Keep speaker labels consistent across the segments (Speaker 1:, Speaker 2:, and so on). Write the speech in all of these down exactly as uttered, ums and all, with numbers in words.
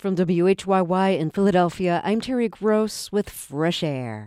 Speaker 1: From W H Y Y in Philadelphia, I'm Terry Gross with Fresh Air.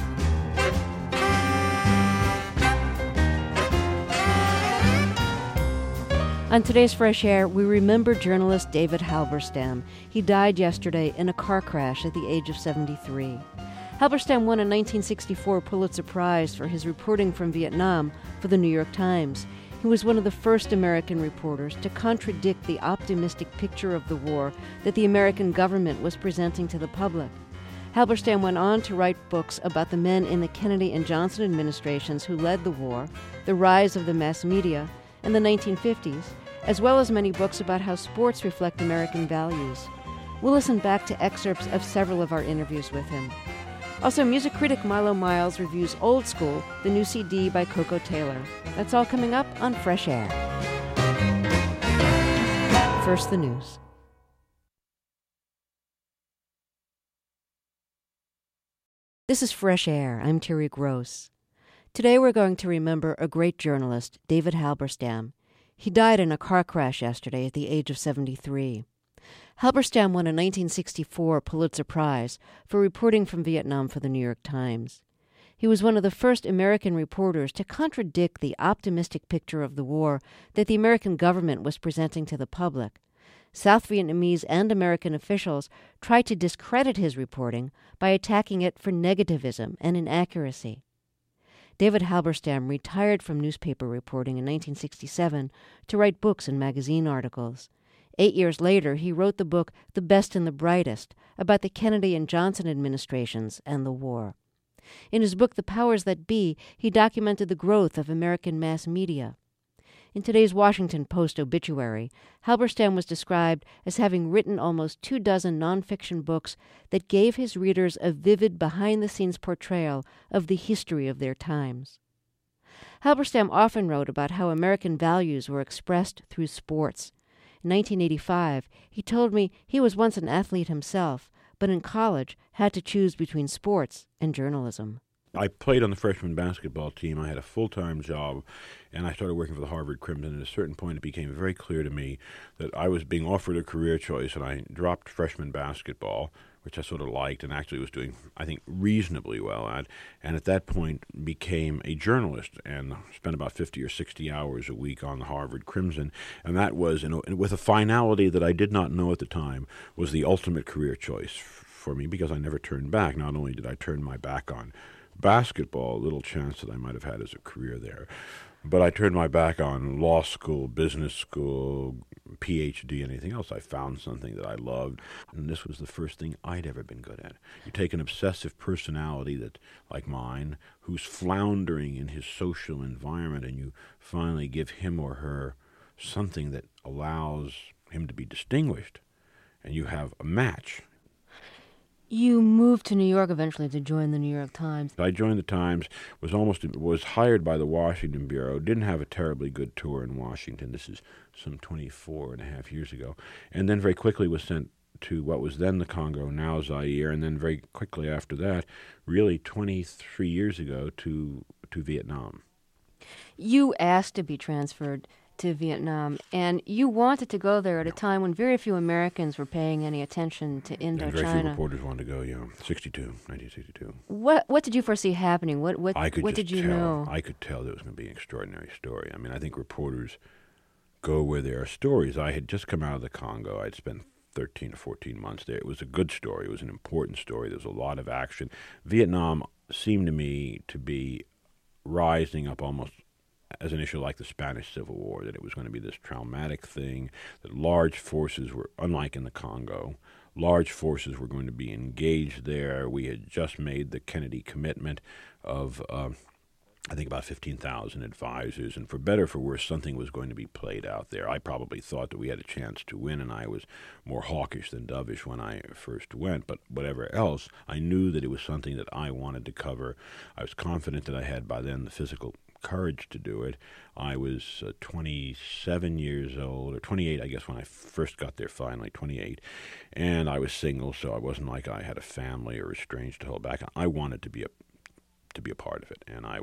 Speaker 1: On today's Fresh Air, we remember journalist David Halberstam. He died yesterday in a car crash at the age of seventy-three. Halberstam won a nineteen sixty-four Pulitzer Prize for his reporting from Vietnam for the New York Times. He was one of the first American reporters to contradict the optimistic picture of the war that the American government was presenting to the public. Halberstam went on to write books about the men in the Kennedy and Johnson administrations who led the war, the rise of the mass media, and the nineteen fifties, as well as many books about how sports reflect American values. We'll listen back to excerpts of several of our interviews with him. Also, music critic Milo Miles reviews Old School, the new C D by Coco Taylor. That's all coming up on Fresh Air. First, the news. This is Fresh Air. I'm Terry Gross. Today we're going to remember a great journalist, David Halberstam. He died in a car crash yesterday at the age of seventy-three. Halberstam won a nineteen sixty-four Pulitzer Prize for reporting from Vietnam for the New York Times. He was one of the first American reporters to contradict the optimistic picture of the war that the American government was presenting to the public. South Vietnamese and American officials tried to discredit his reporting by attacking it for negativism and inaccuracy. David Halberstam retired from newspaper reporting in nineteen sixty-seven to write books and magazine articles. Eight years later, he wrote the book The Best and the Brightest about the Kennedy and Johnson administrations and the war. In his book The Powers That Be, he documented the growth of American mass media. In today's Washington Post obituary, Halberstam was described as having written almost two dozen nonfiction books that gave his readers a vivid behind-the-scenes portrayal of the history of their times. Halberstam often wrote about how American values were expressed through sports. In nineteen eighty-five, he told me he was once an athlete himself, but in college had to choose between sports and journalism.
Speaker 2: I played on the freshman basketball team. I had a full-time job, and I started working for the Harvard Crimson. At a certain point, it became very clear to me that I was being offered a career choice, and I dropped freshman basketball, which I sort of liked and actually was doing, I think, reasonably well at, and at that point became a journalist and spent about fifty or sixty hours a week on the Harvard Crimson, and that was, you know, with a finality that I did not know at the time, was the ultimate career choice for me because I never turned back. Not only did I turn my back on basketball, little chance that I might have had as a career there, but I turned my back on law school, business school, P H D, anything else. I found something that I loved, and this was the first thing I'd ever been good at. You take an obsessive personality that, like mine, who's floundering in his social environment, and you finally give him or her something that allows him to be distinguished, and you have a match.
Speaker 1: You moved to New York eventually to join the New York Times.
Speaker 2: I joined the Times, was almost was hired by the Washington Bureau, didn't have a terribly good tour in Washington. This is some twenty-four and a half years ago. And then very quickly was sent to what was then the Congo, now Zaire, and then very quickly after that, really twenty-three years ago, to to Vietnam.
Speaker 1: You asked to be transferred to Vietnam, and you wanted to go there at a time when very few Americans were paying any attention to Indochina.
Speaker 2: And very few reporters wanted to go, yeah. sixty-two, nineteen sixty-two.
Speaker 1: What what did you foresee happening? What what,
Speaker 2: I could
Speaker 1: what
Speaker 2: just
Speaker 1: did you
Speaker 2: tell,
Speaker 1: know?
Speaker 2: I could tell that it was going to be an extraordinary story. I mean, I think reporters go where there are stories. I had just come out of the Congo. I'd spent thirteen or fourteen months there. It was a good story. It was an important story. There was a lot of action. Vietnam seemed to me to be rising up almost as an issue like the Spanish Civil War, that it was going to be this traumatic thing, that large forces were, unlike in the Congo, large forces were going to be engaged there. We had just made the Kennedy commitment of, uh, I think, about fifteen thousand advisors, and for better or for worse, something was going to be played out there. I probably thought that we had a chance to win, and I was more hawkish than dovish when I first went, but whatever else, I knew that it was something that I wanted to cover. I was confident that I had by then the physical courage to do it. I was uh, twenty-seven years old, or twenty-eight, I guess, when I first got there finally, twenty-eight, and I was single, so I wasn't like I had a family or estranged to hold back. I wanted to be a to be a part of it, and I was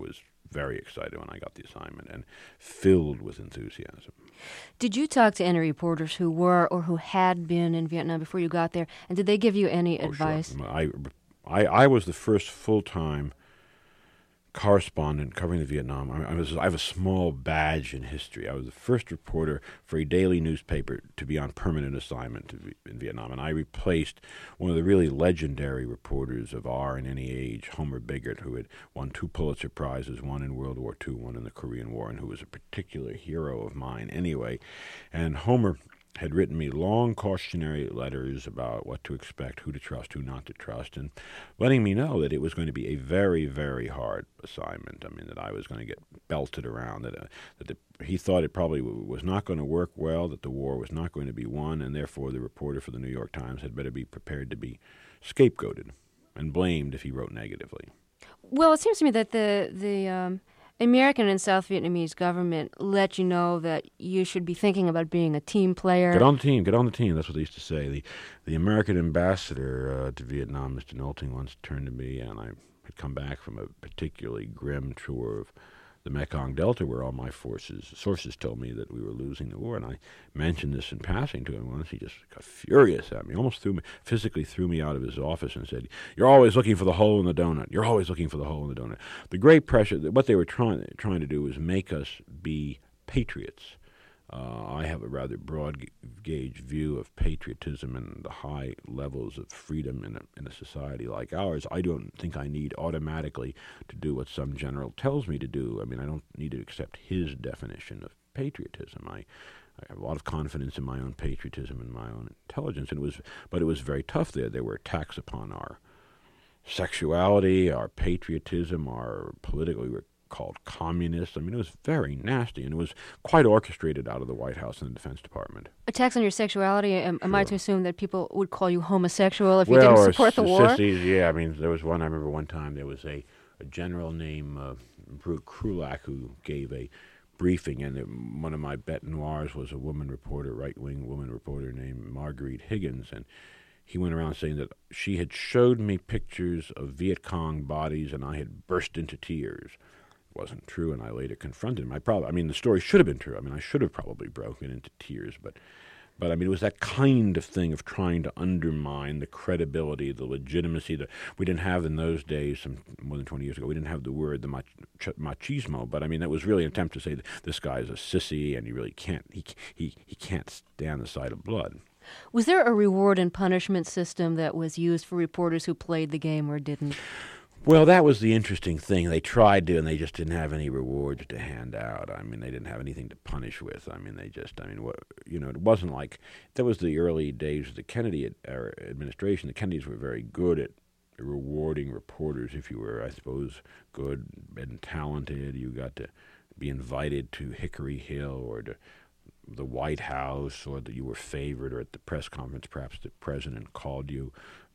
Speaker 2: very excited when I got the assignment and filled with enthusiasm.
Speaker 1: Did you talk to any reporters who were or who had been in Vietnam before you got there, and did they give you any
Speaker 2: Oh,
Speaker 1: advice?
Speaker 2: Sure. I, I, I was the first full-time correspondent covering the Vietnam. I, I was I have a small badge in history. I was the first reporter for a daily newspaper to be on permanent assignment to, in Vietnam, and I replaced one of the really legendary reporters of our and any age, Homer Biggert, who had won two Pulitzer Prizes, one in World War Two, one in the Korean War, and who was a particular hero of mine anyway. And Homer had written me long cautionary letters about what to expect, who to trust, who not to trust, and letting me know that it was going to be a very, very hard assignment. I mean, that I was going to get belted around, that, uh, that the, he thought it probably w- was not going to work well, that the war was not going to be won, and therefore the reporter for the New York Times had better be prepared to be scapegoated and blamed if he wrote negatively.
Speaker 1: Well, it seems to me that the the um, American and South Vietnamese government let you know that you should be thinking about being a team player.
Speaker 2: Get on the team, get on the team. That's what they used to say. The the American ambassador uh, to Vietnam, Mister Nolting, once turned to me, and I had come back from a particularly grim tour of the Mekong Delta, where all my forces sources told me that we were losing the war, and I mentioned this in passing to him once. He just got furious at me, almost threw me, physically threw me out of his office and said, "You're always looking for the hole in the donut. You're always looking for the hole in the donut." The great pressure, what they were trying trying to do was make us be patriots. Uh, I have a rather broad gauge view of patriotism and the high levels of freedom in a, in a society like ours. I don't think I need automatically to do what some general tells me to do. I mean, I don't need to accept his definition of patriotism. I, I have a lot of confidence in my own patriotism and my own intelligence. And it was, but it was very tough there. There were attacks upon our sexuality, our patriotism, our political. We were called communists. I mean, it was very nasty, and it was quite orchestrated out of the White House and the Defense Department.
Speaker 1: Attacks on your sexuality, am, am I to assume that people would call you homosexual if
Speaker 2: well,
Speaker 1: you didn't support
Speaker 2: or
Speaker 1: the war?
Speaker 2: Sissies, yeah, I mean, there was one, I remember one time there was a, a general named uh, Brute Krulak who gave a briefing, and it, one of my bête noirs was a woman reporter, right-wing woman reporter named Marguerite Higgins, and he went around saying that she had showed me pictures of Viet Cong bodies, and I had burst into tears. Wasn't true, and I later confronted him. I probably, I mean, the story should have been true. I mean, I should have probably broken into tears, but, but I mean, it was that kind of thing of trying to undermine the credibility, the legitimacy that we didn't have in those days. Some more than twenty years ago, we didn't have the word the mach, machismo, but I mean, that was really an attempt to say that this guy is a sissy, and he really can't, he he he can't stand the sight of blood.
Speaker 1: Was there a reward and punishment system that was used for reporters who played the game or didn't?
Speaker 2: Well, that was the interesting thing. They tried to, and they just didn't have any rewards to hand out. I mean, they didn't have anything to punish with. I mean, they just, I mean, what, you know, it wasn't like, that was the early days of the Kennedy ad, er, administration. The Kennedys were very good at rewarding reporters if you were, I suppose, good and talented. You got to be invited to Hickory Hill or to the White House, or that you were favored, or at the press conference, perhaps the president called you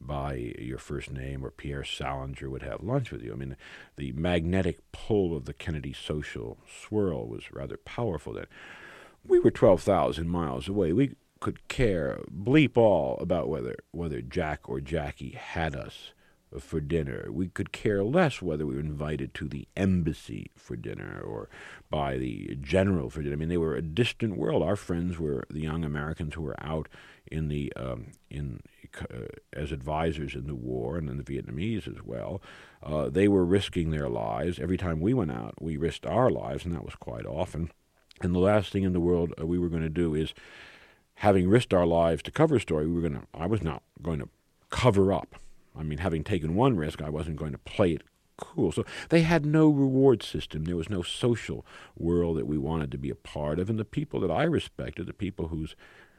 Speaker 2: by your first name, or Pierre Salinger would have lunch with you. I mean, the magnetic pull of the Kennedy social swirl was rather powerful then. We were twelve thousand miles away. We could care bleep all about whether whether Jack or Jackie had us for dinner. We could care less whether we were invited to the embassy for dinner or by the general for dinner. I mean, they were a distant world. Our friends were the young Americans who were out in the um, in uh, as advisors in the war, and then the Vietnamese as well. Uh, they were risking their lives. Every time we went out, we risked our lives, and that was quite often. And the last thing in the world uh, we were going to do is, having risked our lives to cover a story, we were going to. I was not going to cover up. I mean, having taken one risk, I wasn't going to play it cool. So they had no reward system. There was no social world that we wanted to be a part of. And the people that I respected, the people whose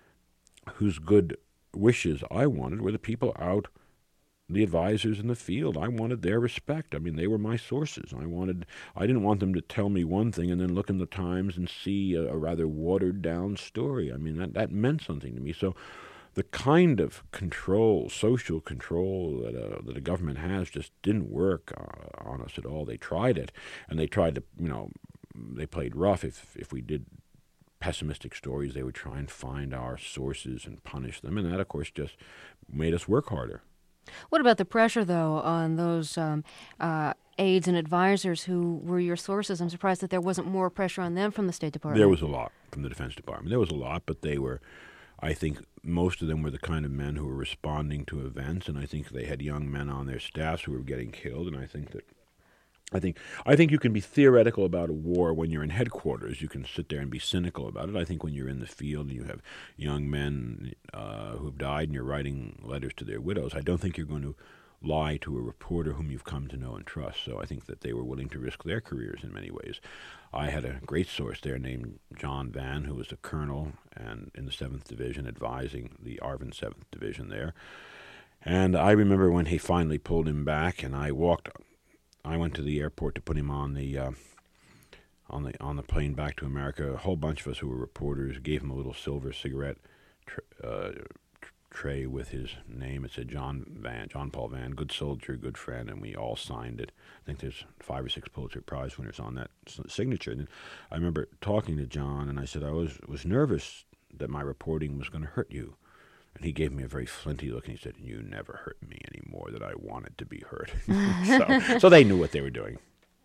Speaker 2: whose good wishes I wanted, were the people out, the advisors in the field. I wanted their respect. I mean, they were my sources. I wanted. I didn't want them to tell me one thing and then look in the Times and see a, a rather watered-down story. I mean, that, that meant something to me. So the kind of control, social control that a, that a government has just didn't work uh, on us at all. They tried it, and they tried to, you know, they played rough. If if we did pessimistic stories, they would try and find our sources and punish them, and that, of course, just made us work harder.
Speaker 1: What about the pressure, though, on those um, uh, aides and advisors who were your sources. I'm surprised that there wasn't more pressure on them from the State Department.
Speaker 2: There was a lot from the Defense Department. There was a lot, but they were, I think most of them were the kind of men who were responding to events, and I think they had young men on their staffs who were getting killed, and I think that I think I think you can be theoretical about a war when you're in headquarters. You can sit there and be cynical about it. I think when you're in the field and you have young men uh, who have died and you're writing letters to their widows, I don't think you're going to lie to a reporter whom you've come to know and trust. So I think that they were willing to risk their careers in many ways. I had a great source there named John Vann, who was a colonel and in the seventh Division advising the ARVN seventh Division there. And I remember when he finally pulled him back, and I walked... I went to the airport to put him on the uh, on the on the plane back to America. A whole bunch of us who were reporters gave him a little silver cigarette tr- uh, tr- tray with his name. It said John Vann, John Paul Vann, good soldier, good friend, and we all signed it. I think there's five or six Pulitzer Prize winners on that s- signature. And I remember talking to John, and I said I was was nervous that my reporting was going to hurt you. And he gave me a very flinty look, and he said, "You never hurt me any more than I wanted to be hurt." so, so they knew what they were doing.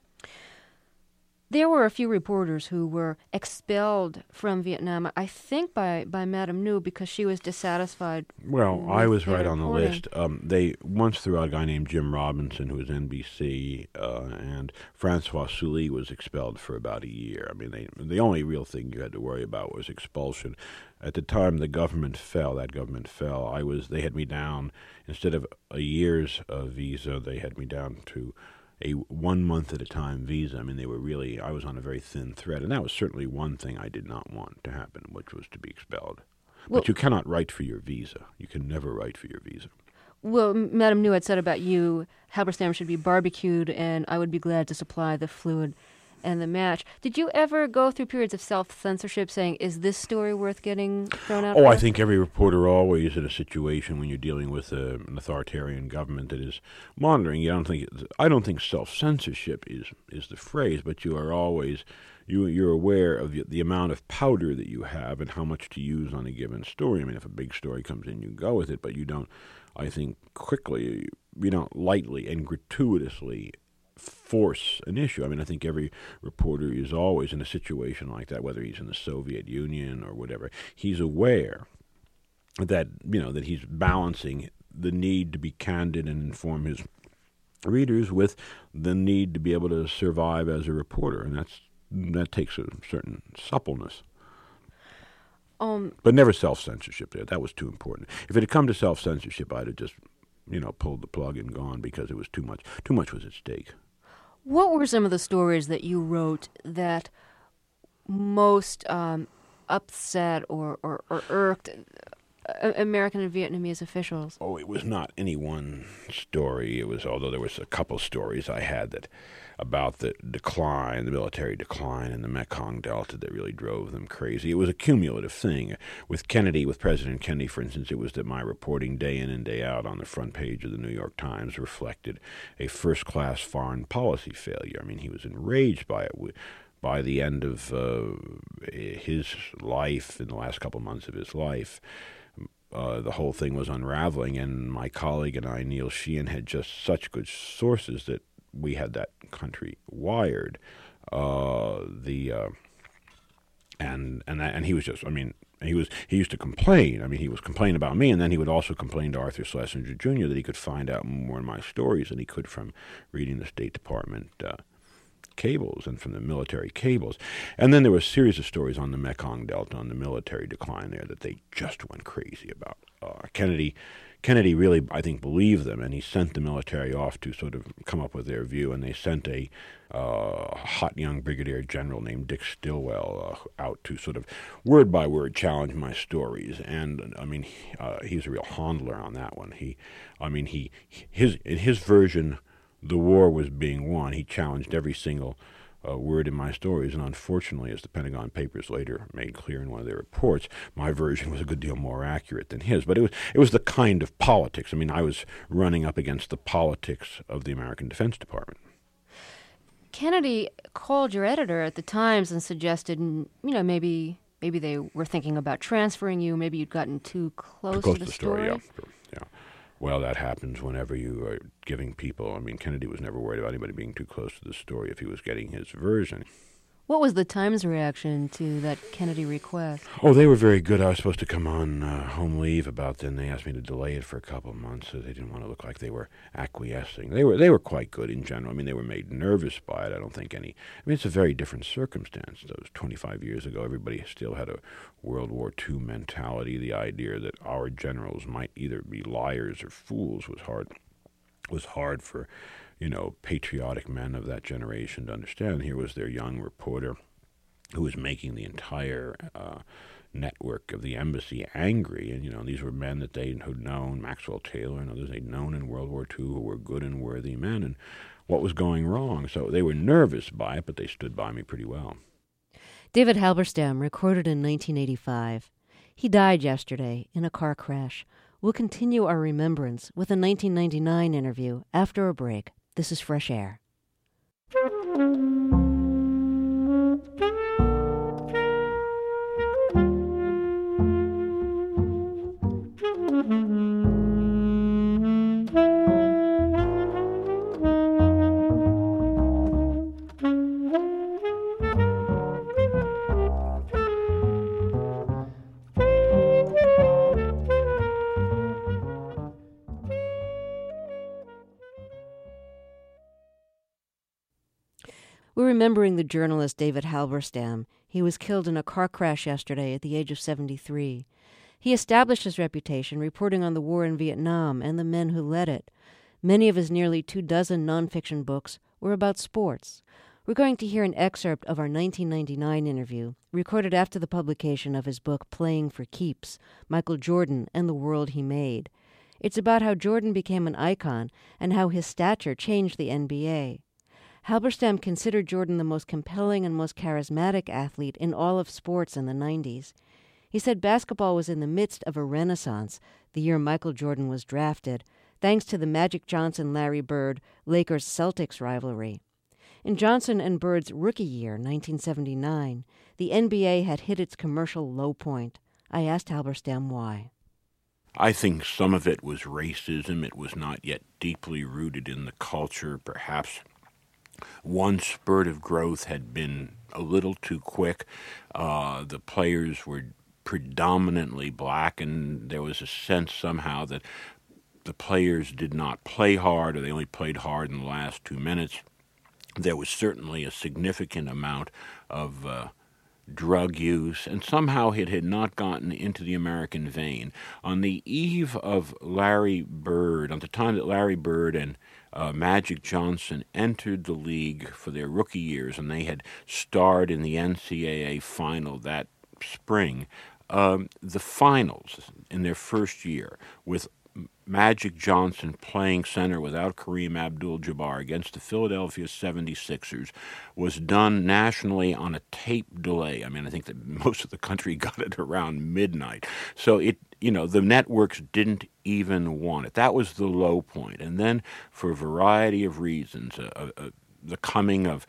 Speaker 1: There were a few reporters who were expelled from Vietnam, I think by, by Madame Nhu, because she was dissatisfied.
Speaker 2: Well, I was right on the
Speaker 1: reporting.
Speaker 2: list. Um, they once threw out a guy named Jim Robinson, who was N B C, uh, and Francois Sully was expelled for about a year. I mean, they, the only real thing you had to worry about was expulsion. At the time the government fell, that government fell, I was. They had me down, instead of a year's uh, visa, they had me down to a one month at a time visa. I mean, they were really, I was on a very thin thread, and that was certainly one thing I did not want to happen, which was to be expelled.
Speaker 1: Well,
Speaker 2: but you cannot write for your visa. You can never write for your visa.
Speaker 1: Well, Madame Nhu had said about you, Halberstam should be barbecued, and I would be glad to supply the fluid and the match. Did you ever go through periods of self-censorship saying, is this story worth getting thrown out
Speaker 2: Oh,
Speaker 1: there?
Speaker 2: I think every reporter always in a situation when you're dealing with uh, an authoritarian government that is monitoring. You don't think I don't think self-censorship is is the phrase, but you are always you you're aware of the, the amount of powder that you have and how much to use on a given story. I mean, if a big story comes in, you go with it, but you don't. I think quickly, you don't lightly and gratuitously force an issue. I mean, I think every reporter is always in a situation like that, whether he's in the Soviet Union or whatever. He's aware that, you know, that he's balancing the need to be candid and inform his readers with the need to be able to survive as a reporter, and that's that takes a certain suppleness.
Speaker 1: Um,
Speaker 2: but never self-censorship there. That was too important. If it had come to self-censorship, I'd have just, you know, pulled the plug and gone because it was too much. Too much was at stake.
Speaker 1: What were some of the stories that you wrote that most um, upset or, or, or irked uh, American and Vietnamese officials?
Speaker 2: Oh, it was not any one story. It was, although there was a couple stories I had that about the decline, the military decline in the Mekong Delta that really drove them crazy. It was a cumulative thing. With Kennedy, with President Kennedy, for instance, it was that my reporting day in and day out on the front page of the New York Times reflected a first-class foreign policy failure. I mean, he was enraged by it. By the end of uh, his life, in the last couple of months of his life, Uh, the whole thing was unraveling, and my colleague and I, Neil Sheehan, had just such good sources that we had that country wired. Uh, the uh, and and that, and he was just, I mean, he was he used to complain. I mean, he was complaining about me, and then he would also complain to Arthur Schlesinger Junior that he could find out more in my stories than he could from reading the State Department Uh, cables and from the military cables. And then there were a series of stories on the Mekong Delta, on the military decline there, that they just went crazy about. Uh, Kennedy Kennedy really, I think, believed them, and he sent the military off to sort of come up with their view, and they sent a uh, hot young brigadier general named Dick Stilwell uh, out to sort of word by word challenge my stories. And, I mean, he, uh, he's a real handler on that one. He, I mean, he his in his version, the war was being won. He challenged every single uh, word in my stories, and unfortunately, as the Pentagon Papers later made clear in one of their reports, my version was a good deal more accurate than his. But it was it was the kind of politics. I mean, I was running up against the politics of the American Defense Department.
Speaker 1: Kennedy called your editor at the Times and suggested, you know, maybe maybe they were thinking about transferring you. Maybe you'd gotten too close,
Speaker 2: Too close
Speaker 1: to the
Speaker 2: to the story.
Speaker 1: story.
Speaker 2: Yeah, yeah. well, that happens whenever you are giving people. I mean, Kennedy was never worried about anybody being too close to the story if he was getting his version.
Speaker 1: What was the Times reaction to that Kennedy request?
Speaker 2: Oh, they were very good. I was supposed to come on uh, home leave about then. They asked me to delay it for a couple of months, so they didn't want to look like they were acquiescing. They were they were quite good in general. I mean, they were made nervous by it. I don't think any... I mean, it's a very different circumstance. That was twenty-five years ago. Everybody still had a World War Two mentality. The idea that our generals might either be liars or fools was hard, was hard for... you know, patriotic men of that generation to understand. Here was their young reporter who was making the entire uh, network of the embassy angry. And, you know, these were men that they had known, Maxwell Taylor and others they'd known in World War Two who were good and worthy men, and what was going wrong. So they were nervous by it, but they stood by me pretty well.
Speaker 1: David Halberstam, recorded in nineteen eighty-five. He died yesterday in a car crash. We'll continue our remembrance with a nineteen ninety-nine interview after a break. This is Fresh Air. We're remembering the journalist David Halberstam. He was killed in a car crash yesterday at the age of seventy-three. He established his reputation reporting on the war in Vietnam and the men who led it. Many of his nearly two dozen nonfiction books were about sports. We're going to hear an excerpt of our nineteen ninety-nine interview, recorded after the publication of his book Playing for Keeps, Michael Jordan and the World He Made. It's about how Jordan became an icon and how his stature changed the N B A. Halberstam considered Jordan the most compelling and most charismatic athlete in all of sports in the nineties. He said basketball was in the midst of a renaissance the year Michael Jordan was drafted, thanks to the Magic Johnson-Larry Bird Lakers-Celtics rivalry. In Johnson and Bird's rookie year, nineteen seventy-nine, the N B A had hit its commercial low point. I asked Halberstam why.
Speaker 2: I think some of it was racism. It was not yet deeply rooted in the culture, perhaps. One spurt of growth had been a little too quick. Uh, the players were predominantly black, and there was a sense somehow that the players did not play hard, or they only played hard in the last two minutes. There was certainly a significant amount of uh, drug use, and somehow it had not gotten into the American vein. On the eve of Larry Bird, on the time that Larry Bird and Uh, Magic Johnson entered the league for their rookie years, and they had starred in the N C double A final that spring. Um, the finals in their first year, with Magic Johnson playing center without Kareem Abdul-Jabbar against the Philadelphia seventy-sixers, was done nationally on a tape delay. I mean, I think that most of the country got it around midnight. So it, you know, the networks didn't even want it. That was the low point. And then, for a variety of reasons, uh, uh, the coming of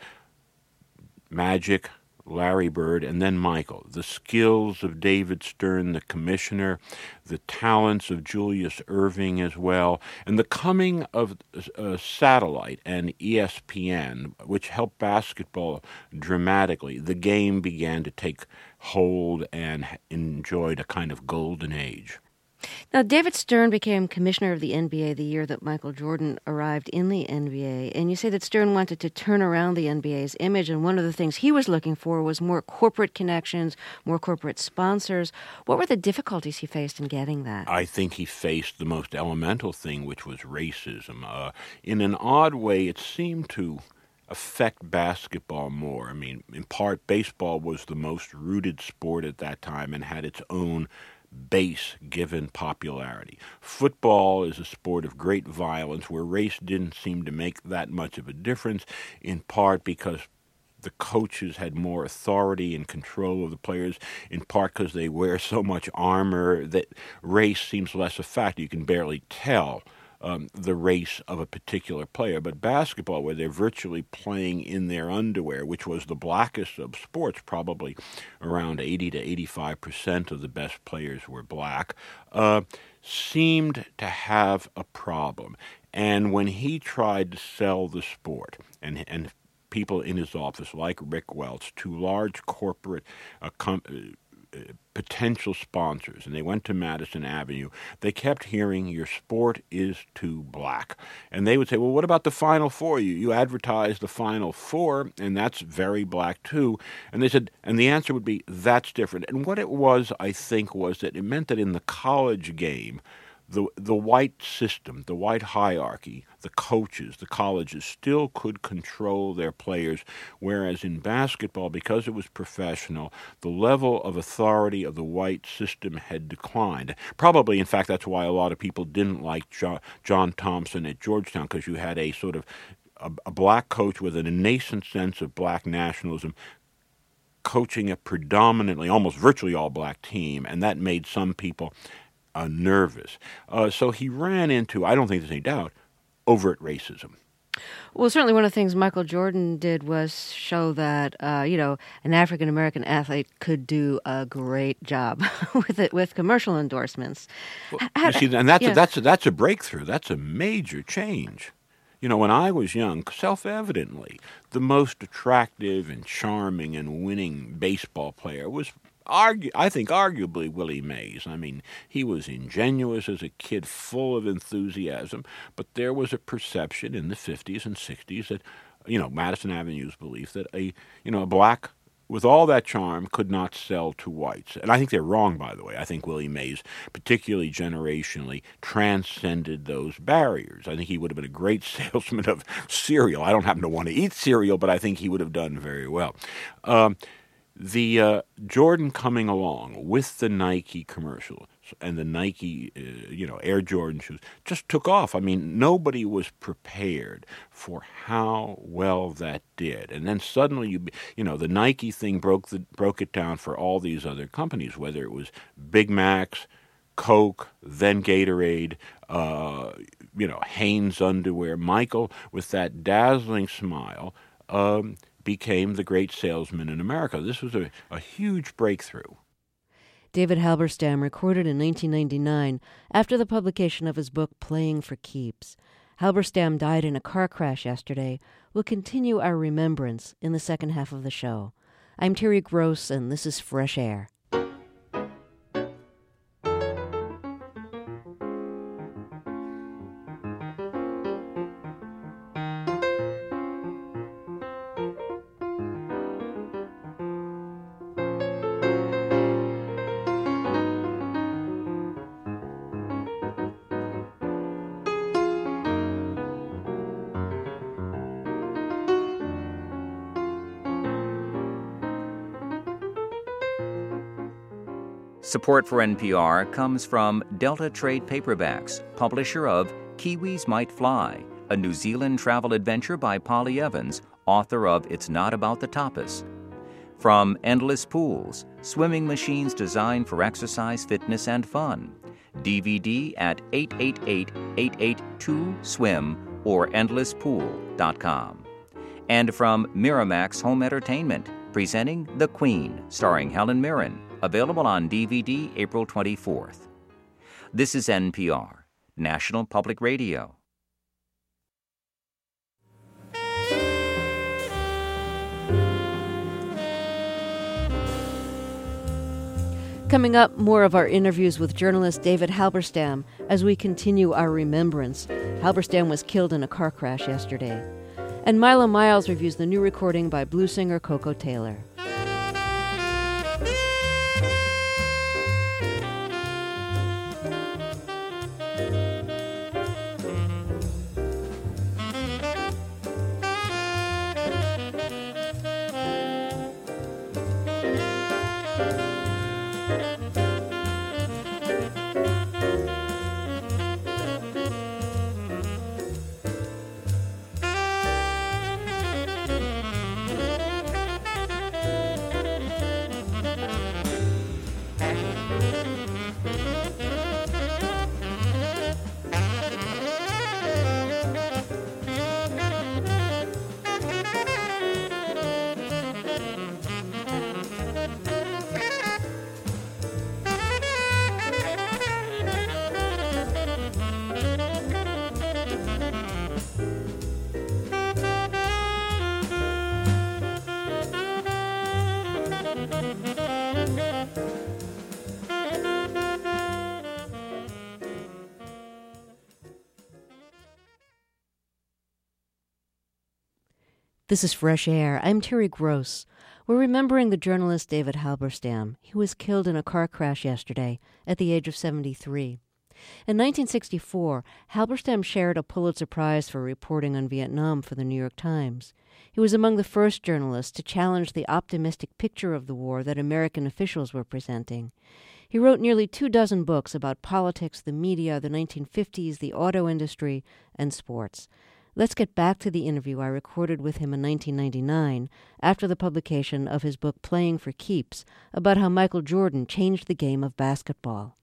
Speaker 2: Magic, Larry Bird, and then Michael, the skills of David Stern, the commissioner, the talents of Julius Erving as well, and the coming of uh, satellite and E S P N, which helped basketball dramatically. The game began to take hold and enjoyed a kind of golden age.
Speaker 1: Now, David Stern became commissioner of the N B A the year that Michael Jordan arrived in the N B A, and you say that Stern wanted to turn around the N B A's image, and one of the things he was looking for was more corporate connections, more corporate sponsors. What were the difficulties he faced in getting that?
Speaker 2: I think he faced the most elemental thing, which was racism. Uh, in an odd way, it seemed to affect basketball more. I mean, in part, baseball was the most rooted sport at that time and had its own base given popularity. Football is a sport of great violence where race didn't seem to make that much of a difference, in part because the coaches had more authority and control of the players, in part because they wear so much armor that race seems less a factor. You can barely tell um, the race of a particular player. But basketball, where they're virtually playing in their underwear, which was the blackest of sports, probably around eighty to eighty-five percent of the best players were black, uh, seemed to have a problem. And when he tried to sell the sport, and and people in his office, like Rick Welch, to large corporate uh, com- uh, potential sponsors, and they went to Madison Avenue, they kept hearing, your sport is too black. And they would say, well, what about the Final Four? You, you advertise the Final Four, and that's very black too. And they said, and the answer would be, that's different. And what it was, I think, was that it meant that in the college game, The the white system, the white hierarchy, the coaches, the colleges still could control their players, whereas in basketball, because it was professional, the level of authority of the white system had declined. Probably, in fact, that's why a lot of people didn't like John, John Thompson at Georgetown, because you had a sort of a, a black coach with a nascent sense of black nationalism coaching a predominantly, almost virtually all black team, and that made some people Uh, nervous. Uh, so he ran into, I don't think there's any doubt, overt racism.
Speaker 1: Well, certainly one of the things Michael Jordan did was show that, uh, you know, an African-American athlete could do a great job with it, with commercial endorsements.
Speaker 2: Well, you see, and that's, yeah. a, that's, a, that's a breakthrough. That's a major change. You know, when I was young, self-evidently, the most attractive and charming and winning baseball player was Argu- I think arguably Willie Mays. I mean, he was ingenuous as a kid, full of enthusiasm, but there was a perception in the fifties and sixties that, you know, Madison Avenue's belief that a, you know, a black with all that charm could not sell to whites. And I think they're wrong, by the way. I think Willie Mays, particularly generationally, transcended those barriers. I think he would have been a great salesman of cereal. I don't happen to want to eat cereal, but I think he would have done very well. Um, The uh, Jordan coming along with the Nike commercial and the Nike, uh, you know, Air Jordan shoes just took off. I mean, nobody was prepared for how well that did. And then suddenly, you you know, the Nike thing broke the broke it down for all these other companies, whether it was Big Macs, Coke, then Gatorade, uh, you know, Hanes underwear. Michael, with that dazzling smile, um, became the great salesman in America. This was a, a huge breakthrough.
Speaker 1: David Halberstam recorded in nineteen ninety-nine after the publication of his book Playing for Keeps. Halberstam died in a car crash yesterday. We'll continue our remembrance in the second half of the show. I'm Terry Gross, and this is Fresh Air.
Speaker 3: Support for N P R comes from Delta Trade Paperbacks, publisher of Kiwis Might Fly, a New Zealand travel adventure by Polly Evans, author of It's Not About the Tapas. From Endless Pools, swimming machines designed for exercise, fitness, and fun. D V D at eight eight eight, eight eight two, swim or endless pool dot com. And from Miramax Home Entertainment, presenting The Queen, starring Helen Mirren, available on D V D April twenty-fourth. This is N P R, National Public Radio.
Speaker 1: Coming up, more of our interviews with journalist David Halberstam as we continue our remembrance. Halberstam was killed in a car crash yesterday. And Milo Miles reviews the new recording by blues singer Coco Taylor. This is Fresh Air. I'm Terry Gross. We're remembering the journalist David Halberstam. He was killed in a car crash yesterday at the age of seventy-three. In nineteen sixty-four, Halberstam shared a Pulitzer Prize for reporting on Vietnam for the New York Times. He was among the first journalists to challenge the optimistic picture of the war that American officials were presenting. He wrote nearly two dozen books about politics, the media, the nineteen fifties, the auto industry, and sports. Let's get back to the interview I recorded with him in nineteen ninety-nine after the publication of his book Playing for Keeps, about how Michael Jordan changed the game of basketball.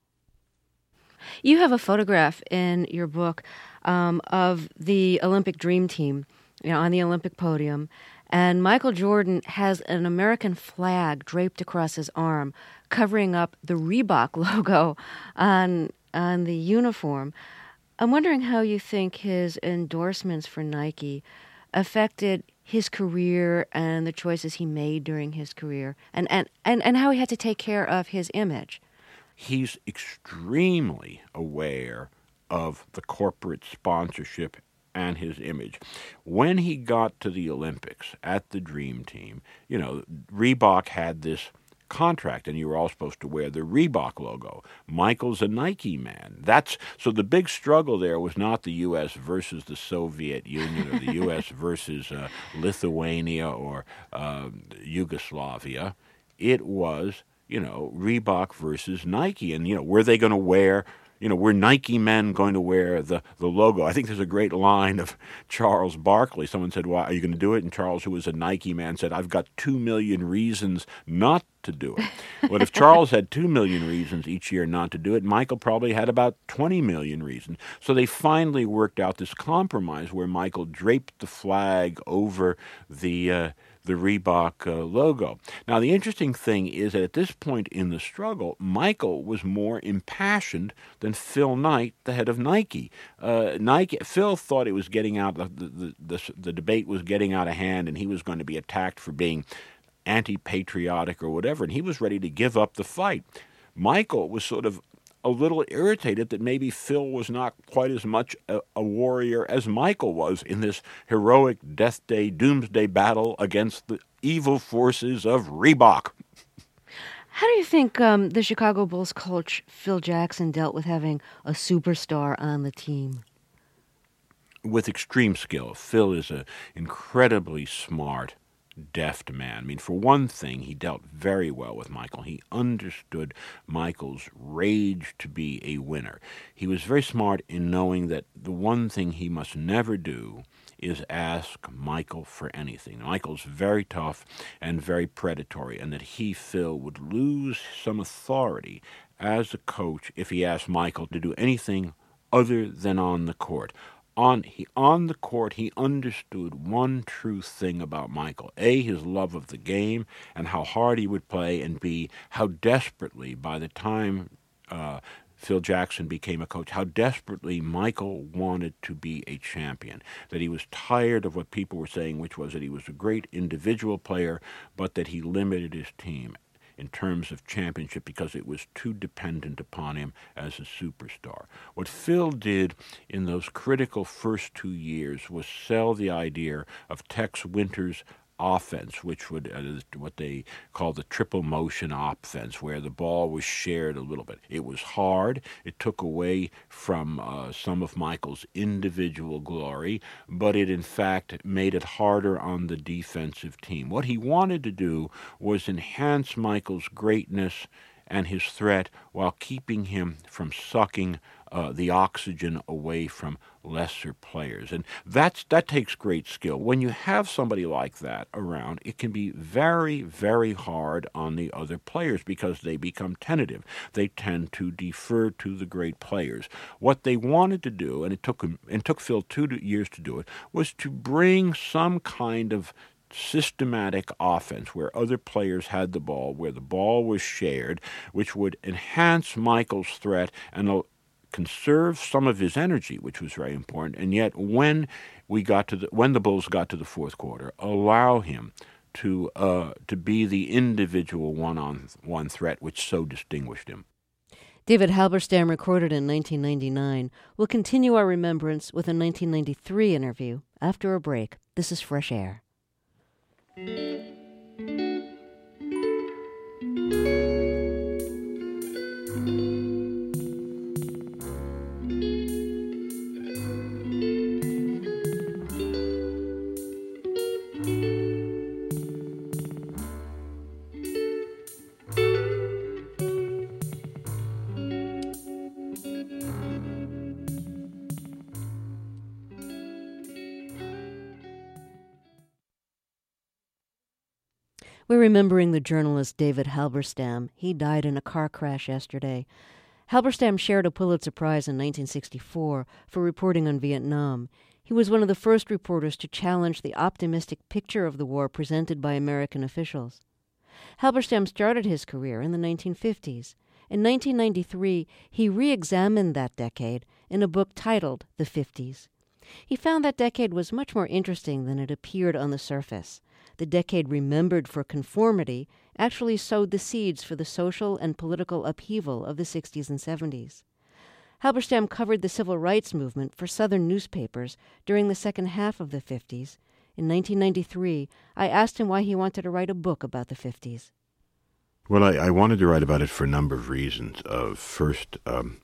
Speaker 1: You have a photograph in your book um, of the Olympic Dream Team, you know, on the Olympic podium, and Michael Jordan has an American flag draped across his arm, covering up the Reebok logo on on the uniform. I'm wondering how you think his endorsements for Nike affected his career and the choices he made during his career, and, and, and, and how he had to take care of his image.
Speaker 2: He's extremely aware of the corporate sponsorship and his image. When he got to the Olympics at the Dream Team, you know, Reebok had this contract, and you were all supposed to wear the Reebok logo. Michael's a Nike man. That's so the big struggle there was not the U S versus the Soviet Union or the U S versus uh, Lithuania or uh, Yugoslavia. It was, you know, Reebok versus Nike, and you know, were they going to wear? You know, were Nike men going to wear the, the logo? I think there's a great line of Charles Barkley. Someone said, well, are you going to do it? And Charles, who was a Nike man, said, I've got two million reasons not to do it. But if Charles had two million reasons each year not to do it, Michael probably had about twenty million reasons. So they finally worked out this compromise where Michael draped the flag over the uh, the Reebok uh, logo. Now, the interesting thing is that at this point in the struggle, Michael was more impassioned than Phil Knight, the head of Nike. Uh, Nike. Phil thought it was getting out, the, the, the, the debate was getting out of hand, and he was going to be attacked for being anti-patriotic or whatever, and he was ready to give up the fight. Michael was sort of a little irritated that maybe Phil was not quite as much a, a warrior as Michael was in this heroic death day, doomsday battle against the evil forces of Reebok.
Speaker 1: How do you think um, the Chicago Bulls coach Phil Jackson dealt with having a superstar on the team?
Speaker 2: With extreme skill. Phil is an incredibly smart, deft man. I mean, for one thing, he dealt very well with Michael. He understood Michael's rage to be a winner. He was very smart in knowing that the one thing he must never do is ask Michael for anything. Michael's very tough and very predatory, and that he, Phil, would lose some authority as a coach if he asked Michael to do anything other than on the court. On he on the court, he understood one true thing about Michael. A, his love of the game and how hard he would play, and B, how desperately, by the time uh, Phil Jackson became a coach, how desperately Michael wanted to be a champion, that he was tired of what people were saying, which was that he was a great individual player, but that he limited his team in terms of championship because it was too dependent upon him as a superstar. What Phil did in those critical first two years was sell the idea of Tex Winter's offense, which would uh, what they call the triple motion offense, where the ball was shared a little bit. It was hard. It took away from uh, some of Michael's individual glory, but it in fact made it harder on the defensive team. What he wanted to do was enhance Michael's greatness and his threat while keeping him from sucking Uh, the oxygen away from lesser players. And that's that takes great skill. When you have somebody like that around, it can be very, very hard on the other players because they become tentative. They tend to defer to the great players. What they wanted to do, and it took him, and took Phil two years to do it, was to bring some kind of systematic offense where other players had the ball, where the ball was shared, which would enhance Michael's threat and conserve some of his energy, which was very important, and yet when we got to the when the Bulls got to the fourth quarter, allow him to uh, to be the individual one-on-one threat which so distinguished him.
Speaker 1: David Halberstam recorded in nineteen ninety-nine. We'll continue our remembrance with a nineteen ninety-three interview after a break. This is Fresh Air. We're remembering the journalist David Halberstam. He died in a car crash yesterday. Halberstam shared a Pulitzer Prize in nineteen sixty-four for reporting on Vietnam. He was one of the first reporters to challenge the optimistic picture of the war presented by American officials. Halberstam started his career in the nineteen fifties. In nineteen ninety-three, he re-examined that decade in a book titled The fifties. He found that decade was much more interesting than it appeared on the surface. The decade remembered for conformity actually sowed the seeds for the social and political upheaval of the sixties and seventies. Halberstam covered the civil rights movement for Southern newspapers during the second half of the fifties. In nineteen ninety-three, I asked him why he wanted to write a book about the fifties.
Speaker 2: Well, I, I wanted to write about it for a number of reasons. Uh, first, um,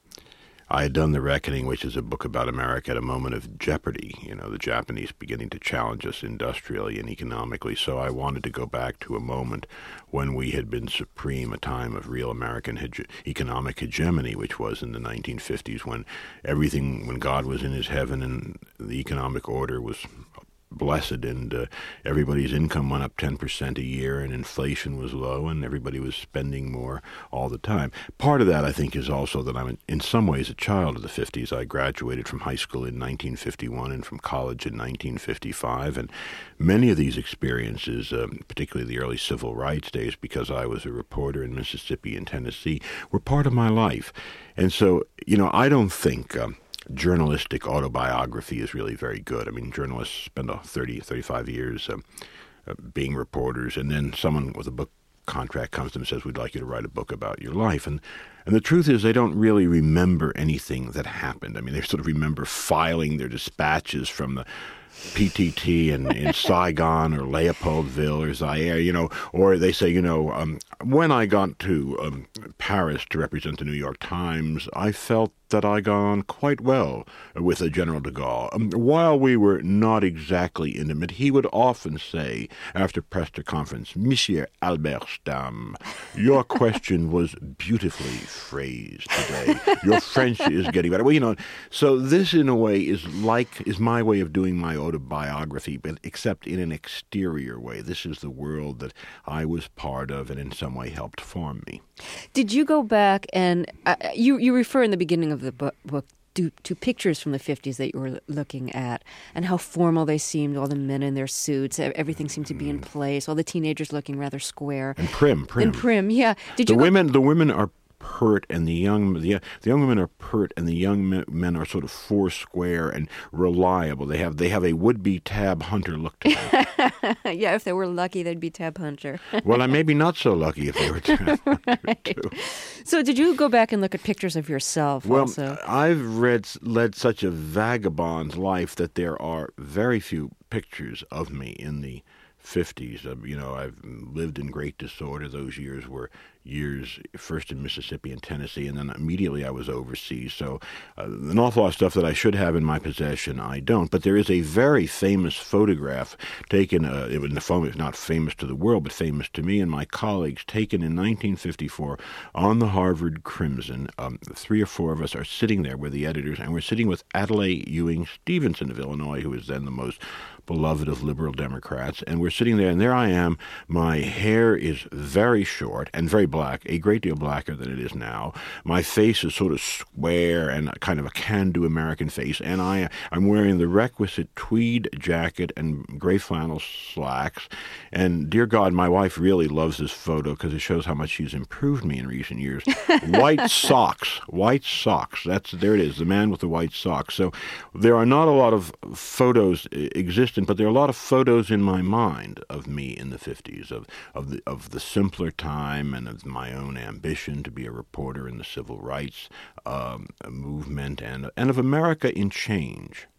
Speaker 2: I had done The Reckoning, which is a book about America at a moment of jeopardy, you know, the Japanese beginning to challenge us industrially and economically. So I wanted to go back to a moment when we had been supreme, a time of real American hege- economic hegemony, which was in the nineteen fifties, when everything, when God was in his heaven and the economic order was blessed, and uh, everybody's income went up ten percent a year, and inflation was low, and everybody was spending more all the time. Part of that, I think, is also that I'm in some ways a child of the fifties. I graduated from high school in nineteen fifty-one and from college in nineteen fifty-five, and many of these experiences, um, particularly the early civil rights days, because I was a reporter in Mississippi and Tennessee, were part of my life. And so, you know, I don't think Um, journalistic autobiography is really very good. I mean, journalists spend thirty, thirty-five years um, uh, being reporters, and then someone with a book contract comes to them and says, we'd like you to write a book about your life. And and the truth is they don't really remember anything that happened. I mean, they sort of remember filing their dispatches from the P T T in, in Saigon or Leopoldville or Zaire, you know, or they say, you know, um, when I got to um, Paris to represent the New York Times, I felt that I got on quite well with uh, General de Gaulle. Um, while we were not exactly intimate, he would often say, after press conference, Monsieur Halberstam, your question was beautifully phrased today. Your French is getting better. Well, you know, so this in a way is like, is my way of doing my autobiography, but except in an exterior way. This is the world that I was part of and in some way helped form me.
Speaker 1: Did you go back and uh, you you refer in the beginning of the book, book to, to pictures from the fifties that you were looking at and how formal they seemed, all the men in their suits, everything seemed to be in place, all the teenagers looking rather square.
Speaker 2: And prim, prim.
Speaker 1: And prim, yeah. Did
Speaker 2: the
Speaker 1: you go-
Speaker 2: women the women are pert, and the young the, the young women are pert, and the young men, men are sort of foursquare and reliable. They have they have a would-be Tab Hunter look to them.
Speaker 1: Yeah, if they were lucky, they'd be Tab Hunter.
Speaker 2: Well, I'm maybe not so lucky if they were Tab Hunter,
Speaker 1: right.
Speaker 2: too.
Speaker 1: So did you go back and look at pictures of yourself
Speaker 2: well,
Speaker 1: also?
Speaker 2: I've read led such a vagabond life that there are very few pictures of me in the fifties. Uh, you know, I've lived in great disorder. Those years were years first in Mississippi and Tennessee, and then immediately I was overseas. So uh, an awful lot of stuff that I should have in my possession, I don't. But there is a very famous photograph taken, uh, it was not famous to the world, but famous to me and my colleagues, taken in nineteen fifty-four on the Harvard Crimson. Um, three or four of us are sitting there with the editors, and we're sitting with Adlai Ewing Stevenson of Illinois, who was then the most beloved of liberal Democrats, and we're sitting there, and there I am. My hair is very short and very black, a great deal blacker than it is now. My face is sort of square and kind of a can-do American face, and I, I'm wearing the requisite tweed jacket and gray flannel slacks, and dear God, my wife really loves this photo because it shows how much she's improved me in recent years. White socks, white socks, that's, there it is, the man with the white socks. So there are not a lot of photos existing, but there are a lot of photos in my mind of me in the fifties, of of the of the simpler time and of my own ambition to be a reporter in the civil rights um, movement and and of America in change.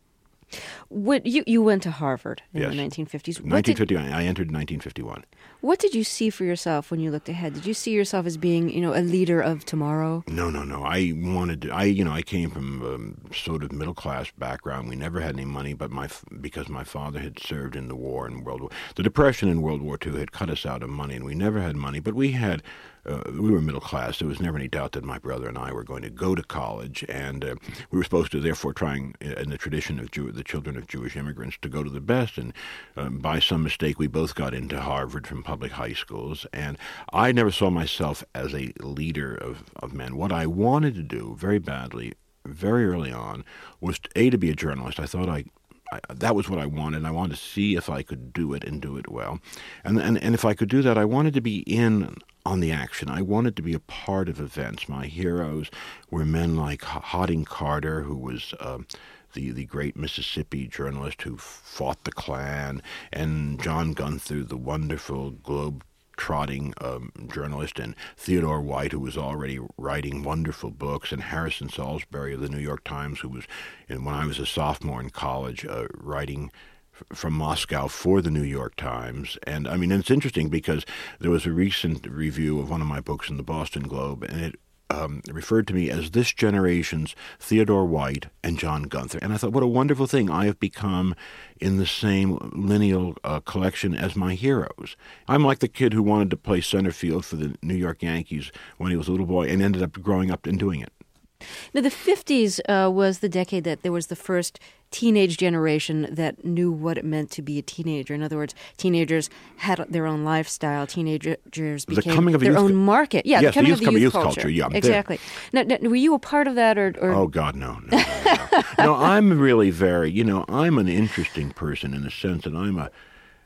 Speaker 1: What you you went to Harvard in
Speaker 2: Yes.
Speaker 1: the nineteen fifties. What
Speaker 2: nineteen
Speaker 1: did,
Speaker 2: fifty-one. I entered in nineteen fifty-one.
Speaker 1: what did you see for yourself when you looked ahead? Did you see yourself as being, you know, a leader of tomorrow?
Speaker 2: No, no, no. I wanted to, I, you know, I came from um, sort of middle class background. We never had any money, but my f- because my father had served in the war in World War, the Depression in World War Two had cut us out of money, and we never had money. But we had, uh, we were middle class. There was never any doubt that my brother and I were going to go to college, and uh, we were supposed to, therefore, trying in the tradition of Jew- the children of Jewish immigrants to go to the best. And um, by some mistake, we both got into Harvard from public high schools, and I never saw myself as a leader of, of men. What I wanted to do very badly, very early on, was to, A, to be a journalist. I thought I, I that was what I wanted, and I wanted to see if I could do it and do it well. And, and, and if I could do that, I wanted to be in on the action. I wanted to be a part of events. My heroes were men like Hodding Carter, who was um, the, the great Mississippi journalist who fought the Klan, and John Gunther, the wonderful globe trotting um, journalist, and Theodore White, who was already writing wonderful books, and Harrison Salisbury of the New York Times, who was, and when I was a sophomore in college, uh, writing f- from Moscow for the New York Times. And I mean, it's interesting because there was a recent review of one of my books in the Boston Globe, and it Um, referred to me as this generation's Theodore White and John Gunther. And I thought, what a wonderful thing. I have become in the same lineal uh, collection as my heroes. I'm like the kid who wanted to play center field for the New York Yankees when he was a little boy and ended up growing up and doing it.
Speaker 1: Now, the fifties uh, was the decade that there was the first teenage generation that knew what it meant to be a teenager. In other words, teenagers had their own lifestyle. Teenagers became
Speaker 2: the coming of
Speaker 1: their
Speaker 2: youth
Speaker 1: own
Speaker 2: co-
Speaker 1: market. Yeah,
Speaker 2: yes,
Speaker 1: the coming
Speaker 2: the youth,
Speaker 1: of the youth,
Speaker 2: youth
Speaker 1: culture.
Speaker 2: culture. Yeah,
Speaker 1: exactly. Now, now, were you a part of that, or? or...
Speaker 2: Oh God, no, no, no, no. No, I'm really very. You know, I'm an interesting person in the sense that I'm a.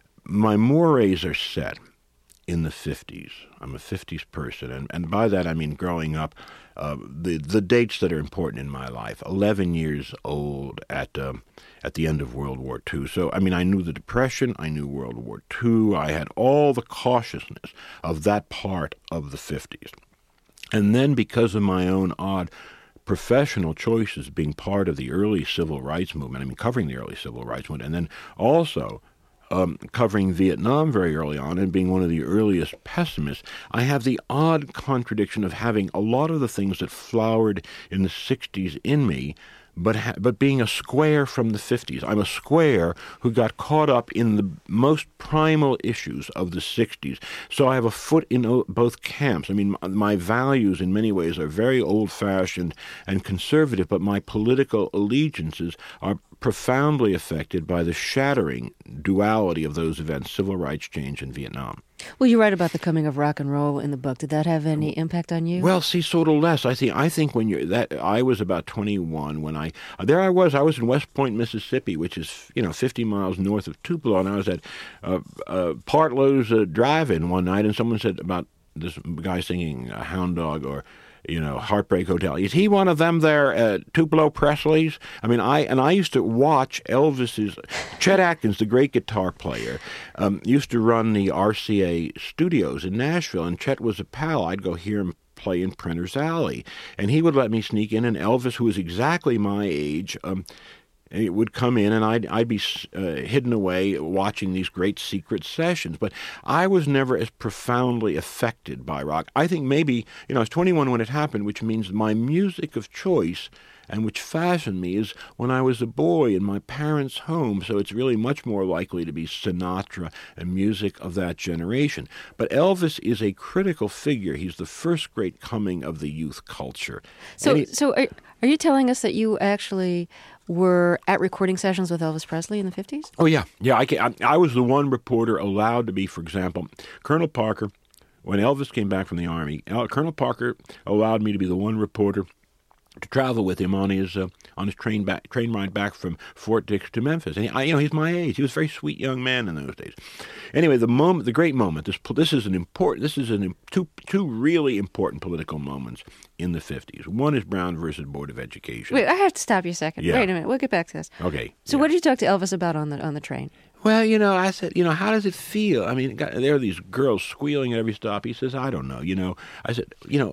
Speaker 2: My mores are set in the fifties. I'm a fifties person, and and by that I mean growing up. Uh, the the dates that are important in my life. Eleven years old at um, at the end of World War Two. So I mean, I knew the Depression. I knew World War Two. I had all the cautiousness of that part of the fifties. And then because of my own odd professional choices, being part of the early civil rights movement, I mean, covering the early civil rights movement, and then also Um, covering Vietnam very early on and being one of the earliest pessimists, I have the odd contradiction of having a lot of the things that flowered in the sixties in me, but ha- but being a square from the fifties. I'm a square who got caught up in the most primal issues of the sixties. So I have a foot in o- both camps. I mean, m- my values in many ways are very old-fashioned and conservative, but my political allegiances are profoundly affected by the shattering duality of those events, civil rights change in Vietnam.
Speaker 1: Well, you write about the coming of rock and roll in the book. Did that have any impact on you?
Speaker 2: Well, see, sort of less. I think. I think when you're that, I was about twenty-one when I there I was. I was in West Point, Mississippi, which is you know fifty miles north of Tupelo, and I was at uh, uh, Partlow's uh, Drive-In one night, and someone said about this guy singing uh, Hound Dog or. You know, Heartbreak Hotel. Is he one of them there, uh, Tupelo Presley's? I mean, I and I used to watch Elvis's. Chet Atkins, the great guitar player, um, used to run the R C A studios in Nashville, and Chet was a pal. I'd go hear him play in Printer's Alley, and he would let me sneak in. And Elvis, who was exactly my age, um, it would come in, and I'd, I'd be uh, hidden away watching these great secret sessions. But I was never as profoundly affected by rock. I think maybe, you know, I was twenty-one when it happened, which means my music of choice and which fashioned me is when I was a boy in my parents' home. So it's really much more likely to be Sinatra and music of that generation. But Elvis is a critical figure. He's the first great coming of the youth culture.
Speaker 1: So,
Speaker 2: he,
Speaker 1: so are, are you telling us that you actually were at recording sessions with Elvis Presley in the fifties?
Speaker 2: Oh, yeah. Yeah, I, I, I was the one reporter allowed to be, for example, Colonel Parker, when Elvis came back from the Army, Colonel Parker allowed me to be the one reporter to travel with him on his uh, on his train back train ride back from Fort Dix to Memphis. And he, I, you know, he's my age. He was a very sweet young man in those days. Anyway, the moment, the great moment. This this is an important. This is an two two really important political moments in the fifties. One is Brown versus Board of Education.
Speaker 1: Wait, I have to stop you a second.
Speaker 2: Yeah.
Speaker 1: Wait a minute. We'll get back to this.
Speaker 2: Okay.
Speaker 1: So,
Speaker 2: yeah.
Speaker 1: what did you talk to Elvis about on the on the train?
Speaker 2: Well, you know, I said, you know, how does it feel? I mean, there are these girls squealing at every stop. He says, I don't know. You know, I said, you know.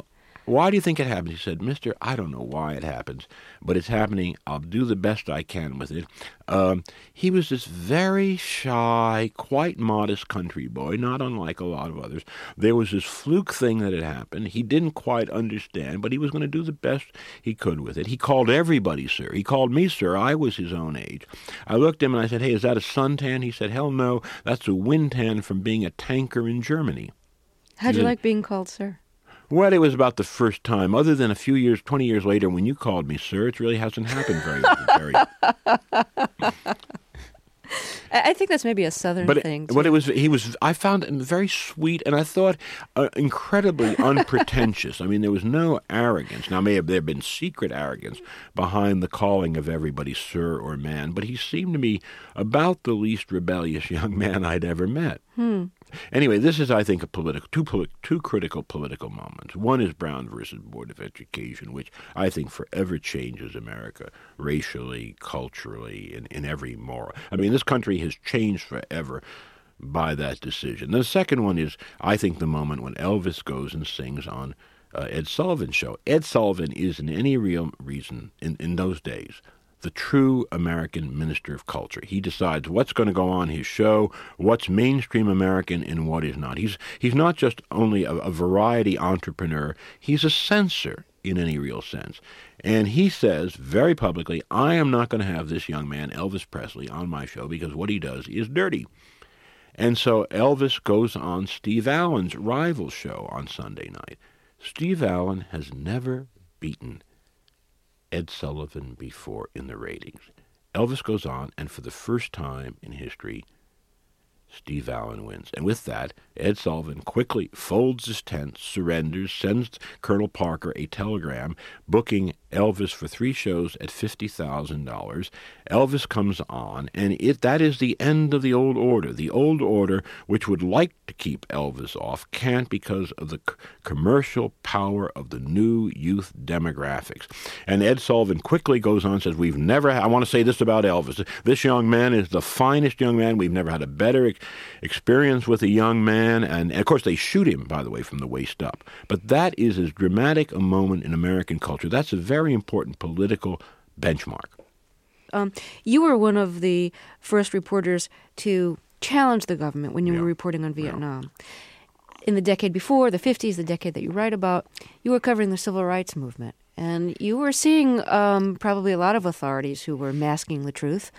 Speaker 2: why do you think it happens? He said, Mister, I don't know why it happens, but it's happening. I'll do the best I can with it. Um, he was this very shy, quite modest country boy, not unlike a lot of others. There was this fluke thing that had happened. He didn't quite understand, but he was going to do the best he could with it. He called everybody sir. He called me sir. I was his own age. I looked at him and I said, hey, is that a suntan? He said, hell no, that's a wind tan from being a tanker in Germany.
Speaker 1: How'd you
Speaker 2: said,
Speaker 1: like being called sir?
Speaker 2: Well, it was about the first time. Other than a few years, twenty years later, when you called me sir, it really hasn't happened very, very.
Speaker 1: I think that's maybe a Southern
Speaker 2: but
Speaker 1: thing.
Speaker 2: But it was he was. I found him very sweet, and I thought uh, incredibly unpretentious. I mean, there was no arrogance. Now, may have there been secret arrogance behind the calling of everybody sir or man, but he seemed to me about the least rebellious young man I'd ever met.
Speaker 1: Hmm.
Speaker 2: Anyway, this is, I think, a political two poli- two critical political moments. One is Brown versus Board of Education, which I think forever changes America racially, culturally, in, in every moral. I mean, this country has changed forever by that decision. The second one is, I think, the moment when Elvis goes and sings on uh, Ed Sullivan's show. Ed Sullivan is, in any real reason, in, in those days, the true American minister of culture. He decides what's going to go on his show, what's mainstream American and what is not. He's he's not just only a, a variety entrepreneur, he's a censor in any real sense. And he says very publicly, I am not going to have this young man, Elvis Presley, on my show because what he does is dirty. And so Elvis goes on Steve Allen's rival show on Sunday night. Steve Allen has never beaten Ed Sullivan before in the ratings. Elvis goes on, and for the first time in history, Steve Allen wins. And with that, Ed Sullivan quickly folds his tent, surrenders, sends Colonel Parker a telegram booking Elvis for three shows at fifty thousand dollars. Elvis comes on, and it that is the end of the old order. The old order, which would like to keep Elvis off, can't because of the c- commercial power of the new youth demographics. And Ed Sullivan quickly goes on and says, we've never, I want to say this about Elvis. This young man is the finest young man. We've never had a better ex- experience with a young man. And, and, of course, they shoot him, by the way, from the waist up. But that is as dramatic a moment in American culture. That's a very very important political benchmark.
Speaker 1: Um, you were one of the first reporters to challenge the government when you yeah. were reporting on Vietnam. Yeah. In the decade before, the fifties, the decade that you write about, you were covering the civil rights movement. And you were seeing um, probably a lot of authorities who were masking the truth.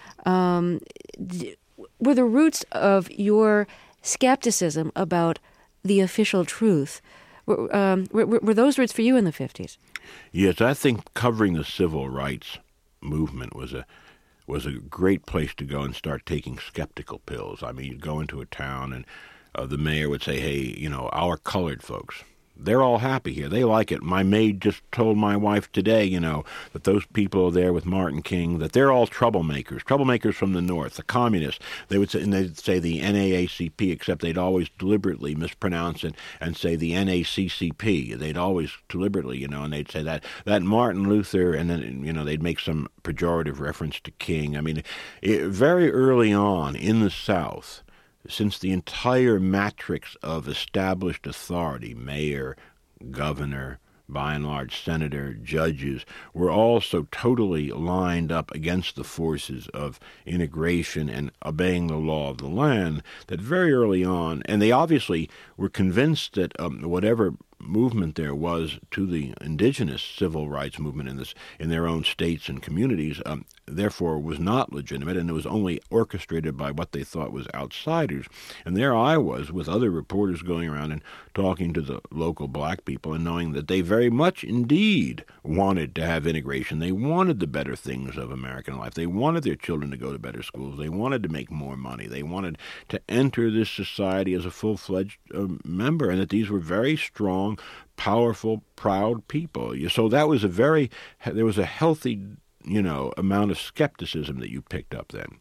Speaker 1: Um, d- were the roots of your skepticism about the official truth, were, um, were, were those roots for you in the fifties?
Speaker 2: Yes, I think covering the civil rights movement was a was a great place to go and start taking skeptical pills. I mean, you'd go into a town and uh, the mayor would say, hey, you know, our colored folks, they're all happy here. They like it. My maid just told my wife today, you know, that those people there with Martin King, that they're all troublemakers, troublemakers from the North, the communists. They would say, and they'd say the N double A C P, except they'd always deliberately mispronounce it and say the N A C C P. They'd always deliberately, you know, and they'd say that, that Martin Luther, and then, you know, they'd make some pejorative reference to King. I mean, it, very early on in the South, since the entire matrix of established authority, mayor, governor, by and large senator, judges, were all so totally lined up against the forces of integration and obeying the law of the land that very early on, and they obviously were convinced that um, whatever movement there was to the indigenous civil rights movement in this in their own states and communities, um, therefore was not legitimate, and it was only orchestrated by what they thought was outsiders. And there I was with other reporters going around and talking to the local black people and knowing that they very much indeed wanted to have integration. They wanted the better things of American life. They wanted their children to go to better schools. They wanted to make more money. They wanted to enter this society as a full-fledged uh, member, and that these were very strong, powerful, proud people. So that was a very, there was a healthy, you know, amount of skepticism that you picked up then.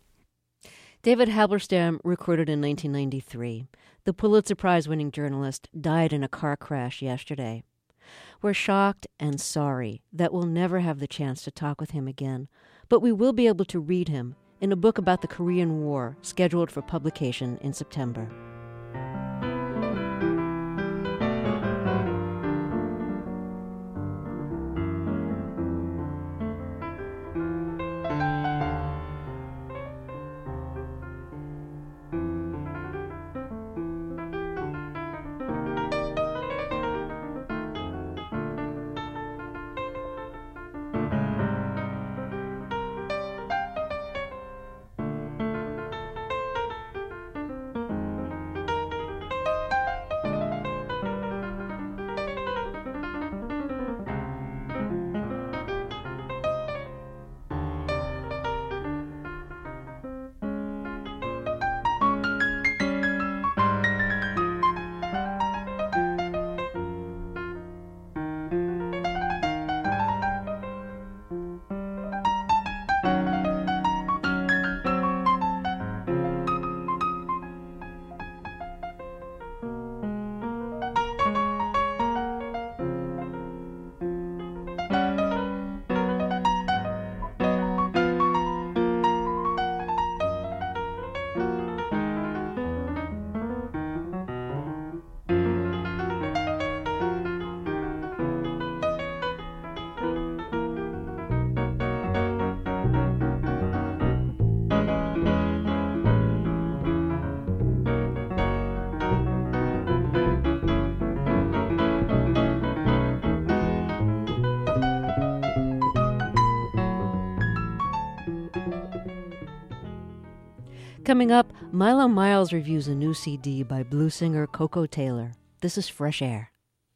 Speaker 1: David Halberstam recorded in nineteen ninety-three. The Pulitzer Prize-winning journalist died in a car crash yesterday. We're shocked and sorry that we'll never have the chance to talk with him again, but we will be able to read him in a book about the Korean War scheduled for publication in September. Coming up, Milo Miles reviews a new C D by blues singer Koko Taylor. This is Fresh Air.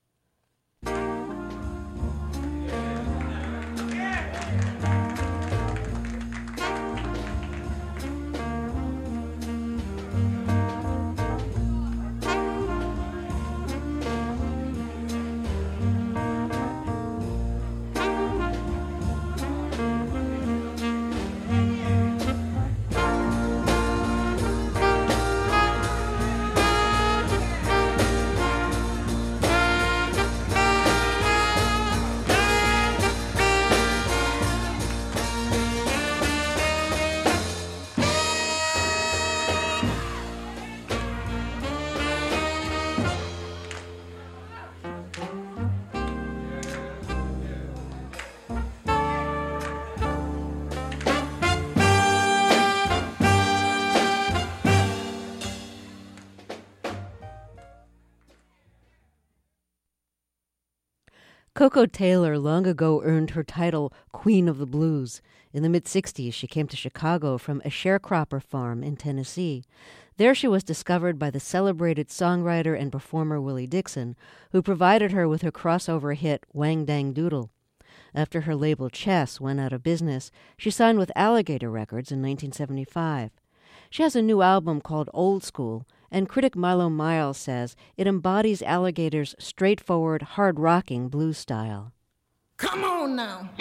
Speaker 1: Koko Taylor long ago earned her title Queen of the Blues. In the mid-sixties, she came to Chicago from a sharecropper farm in Tennessee. There she was discovered by the celebrated songwriter and performer Willie Dixon, who provided her with her crossover hit Wang Dang Doodle. After her label Chess went out of business, she signed with Alligator Records in nineteen seventy-five. She has a new album called Old School, and critic Milo Miles says it embodies Alligator's straightforward, hard-rocking blues style.
Speaker 4: Come on now.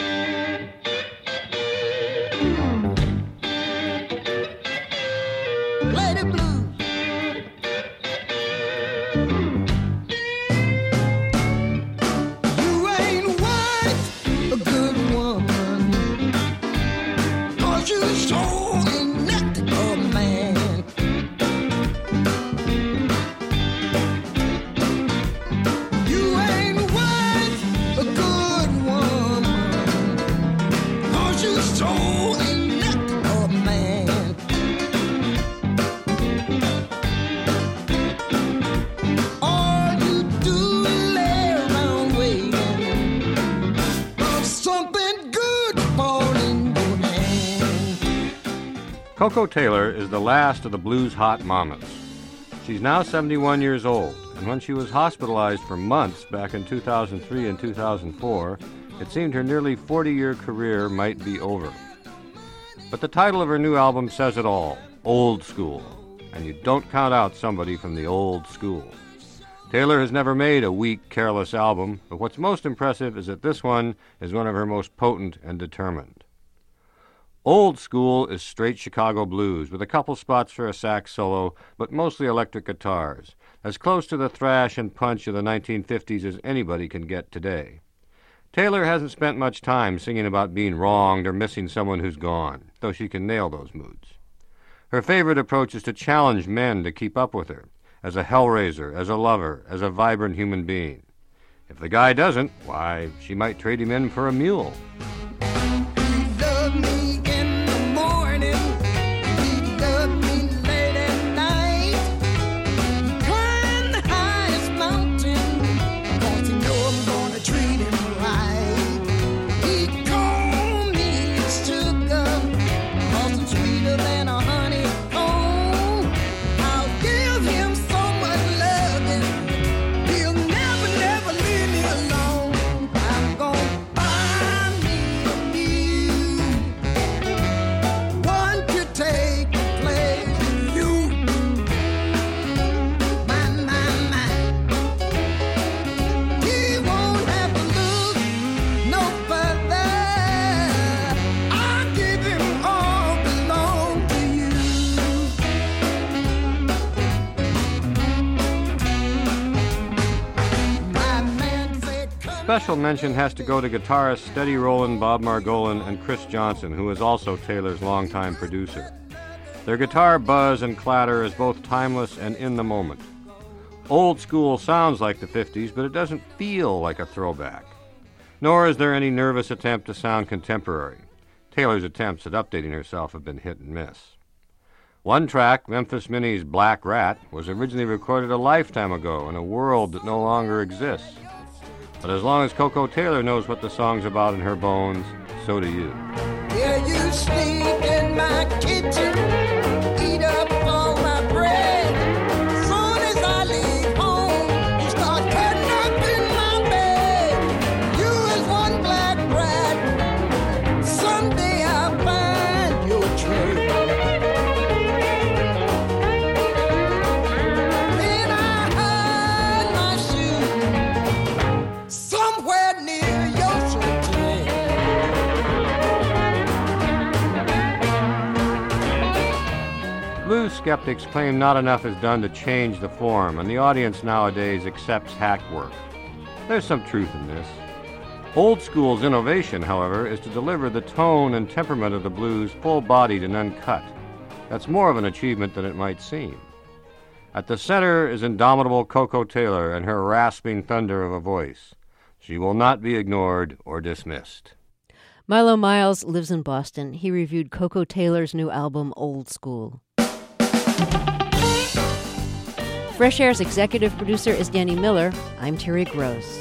Speaker 4: Play the blues. You ain't worth a good woman, 'cause you so ain't nothing of a man. You ain't worth a good woman, 'cause you so ain't nothing of a man. All you do is lay around waiting for something good to fall in your hand.
Speaker 5: Koko Taylor is the last of the blues hot mamas. She's now seventy-one years old, and when she was hospitalized for months back in two thousand three and two thousand four, it seemed her nearly forty-year career might be over. But the title of her new album says it all, Old School, and you don't count out somebody from the old school. Taylor has never made a weak, careless album, but what's most impressive is that this one is one of her most potent and determined. Old School is straight Chicago blues, with a couple spots for a sax solo, but mostly electric guitars, as close to the thrash and punch of the nineteen fifties as anybody can get today. Taylor hasn't spent much time singing about being wronged or missing someone who's gone, though she can nail those moods. Her favorite approach is to challenge men to keep up with her, as a hellraiser, as a lover, as a vibrant human being. If the guy doesn't, why, she might trade him in for a mule.
Speaker 4: Love me in the morning, he love me late at night. Climb the highest mountain, 'cause he know I'm gonna treat him right. He call me sugar, 'cause I'm sweeter than a honeycomb. I'll give him so much loving, he'll never, never leave me alone. I'm gonna find me a mule, one to take the place of you. My, my, my. He won't have to look no further. I'll give him all belong to you. My man said, come
Speaker 5: Special mention has to go to guitarist Steady Rollin', Bob Margolin, and Chris Johnson, who is also Taylor's longtime producer. Their guitar buzz and clatter is both timeless and in the moment. Old School sounds like the fifties, but it doesn't feel like a throwback. Nor is there any nervous attempt to sound contemporary. Taylor's attempts at updating herself have been hit and miss. One track, Memphis Minnie's Black Rat, was originally recorded a lifetime ago in a world that no longer exists. But as long as Koko Taylor knows what the song's about in her bones, so do you.
Speaker 4: here you sleep in my kitchen, eat up
Speaker 5: Blues skeptics claim not enough is done to change the form, and the audience nowadays accepts hack work. There's some truth in this. Old school's innovation, however, is to deliver the tone and temperament of the blues full-bodied and uncut. That's more of an achievement than it might seem. At the center is indomitable Koko Taylor and her rasping thunder of a voice. She will not be ignored or dismissed.
Speaker 1: Milo Miles lives in Boston. He reviewed Koko Taylor's new album, Old School. Fresh Air's executive producer is Danny Miller. I'm Terry Gross.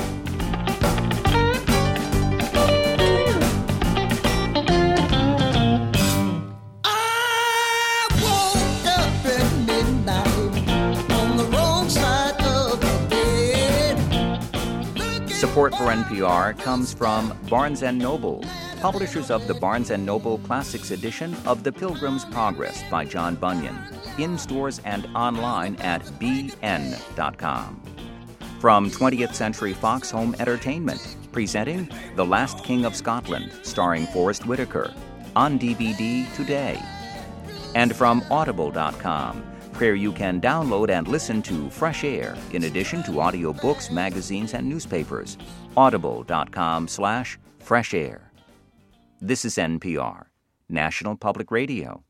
Speaker 3: Support for N P R comes from Barnes and Noble, publishers of the Barnes and Noble Classics edition of The Pilgrim's Progress by John Bunyan, in stores and online at b n dot com. From twentieth Century Fox Home Entertainment, presenting The Last King of Scotland, starring Forrest Whitaker, on D V D today. And from audible dot com, where you can download and listen to Fresh Air in addition to audiobooks, magazines, and newspapers. audible dot com slash fresh air. This is N P R, National Public Radio.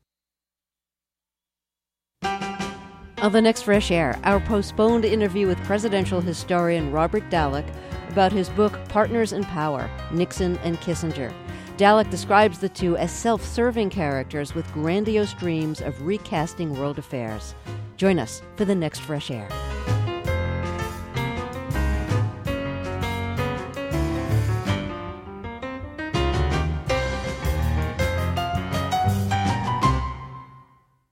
Speaker 1: On the next Fresh Air, our postponed interview with presidential historian Robert Dallek about his book Partners in Power, Nixon and Kissinger. Dallek describes the two as self-serving characters with grandiose dreams of recasting world affairs. Join us for the next Fresh Air.